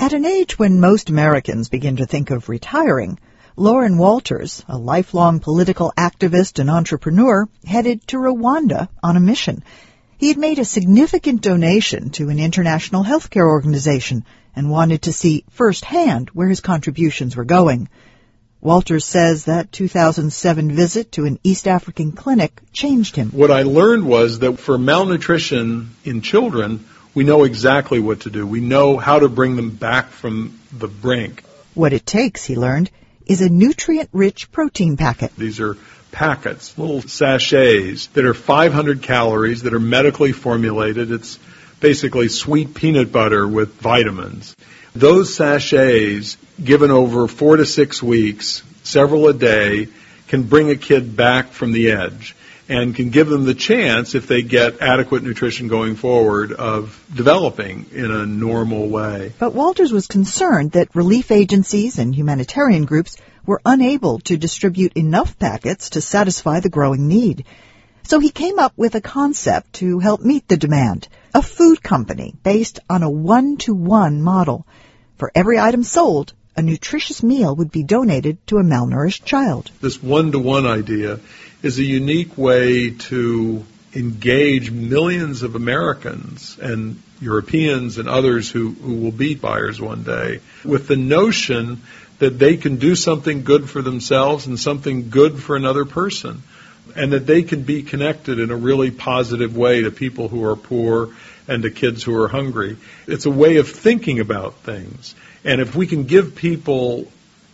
At an age when most Americans begin to think of retiring, Loren Walters, a lifelong political activist and entrepreneur, headed to Rwanda on a mission. He had made a significant donation to an international healthcare organization and wanted to see firsthand where his contributions were going. Walters says that 2007 visit to an East African clinic changed him. What I learned was that for malnutrition in children, we know exactly what to do. We know how to bring them back from the brink. What it takes, he learned, is a nutrient-rich protein packet. These are packets, little sachets that are 500 calories, that are medically formulated. It's basically sweet peanut butter with vitamins. Those sachets, given over 4 to 6 weeks, several a day, can bring a kid back from the edge and can give them the chance, if they get adequate nutrition going forward, of developing in a normal way. But Walters was concerned that relief agencies and humanitarian groups were unable to distribute enough packets to satisfy the growing need. So he came up with a concept to help meet the demand, a food company based on a 1-to-1 model. For every item sold, a nutritious meal would be donated to a malnourished child. This 1-to-1 idea is a unique way to engage millions of Americans and Europeans and others who will be buyers one day with the notion that they can do something good for themselves and something good for another person, and that they can be connected in a really positive way to people who are poor and to kids who are hungry. It's a way of thinking about things. And if we can give people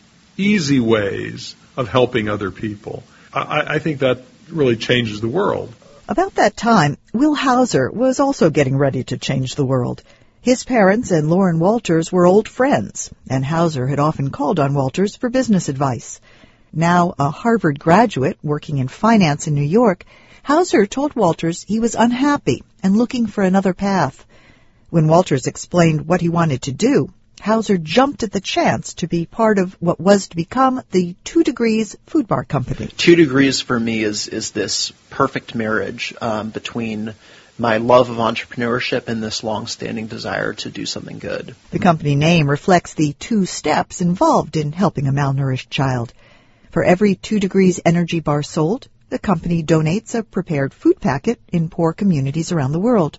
easy ways of helping other people, I think that really changes the world. About that time, Will Hauser was also getting ready to change the world. His parents and Loren Walters were old friends, and Hauser had often called on Walters for business advice. Now a Harvard graduate working in finance in New York, Hauser told Walters he was unhappy and looking for another path. When Walters explained what he wanted to do, Hauser jumped at the chance to be part of what was to become the 2 Degrees Food Bar Company. 2 Degrees for me is this perfect marriage between my love of entrepreneurship and this long-standing desire to do something good. The company name reflects the 2 steps involved in helping a malnourished child. For every 2 Degrees energy bar sold, the company donates a prepared food packet in poor communities around the world.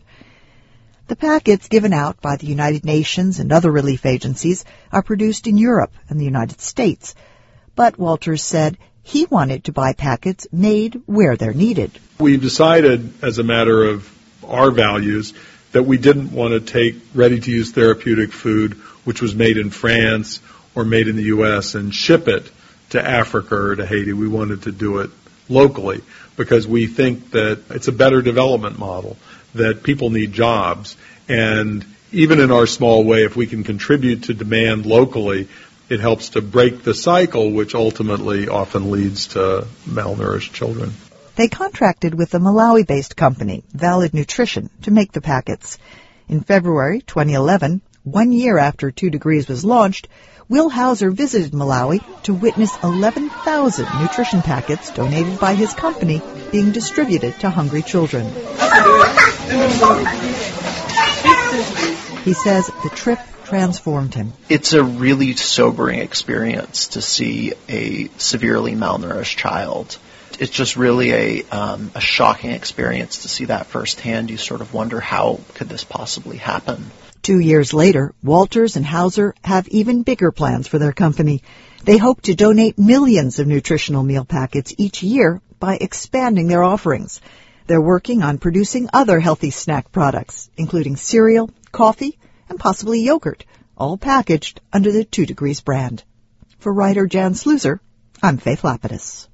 The packets given out by the United Nations and other relief agencies are produced in Europe and the United States. But Walters said he wanted to buy packets made where they're needed. We've decided, as a matter of our values, that we didn't want to take ready-to-use therapeutic food, which was made in France or made in the U.S., and ship it to Africa or to Haiti. We wanted to do it locally because we think that it's a better development model, that people need jobs. And even in our small way, if we can contribute to demand locally, it helps to break the cycle, which ultimately often leads to malnourished children. They contracted with a Malawi-based company, Valid Nutrition, to make the packets. In February 2011, 1 year after 2 Degrees was launched, Will Hauser visited Malawi to witness 11,000 nutrition packets donated by his company being distributed to hungry children. He says the trip transformed him. It's a really sobering experience to see a severely malnourished child. It's just really a shocking experience to see that firsthand. You sort of wonder, how could this possibly happen? 2 years later, Walters and Hauser have even bigger plans for their company. They hope to donate millions of nutritional meal packets each year by expanding their offerings. They're working on producing other healthy snack products, including cereal, coffee, and possibly yogurt, all packaged under the 2 Degrees brand. For writer Jan Sluizer, I'm Faith Lapidus.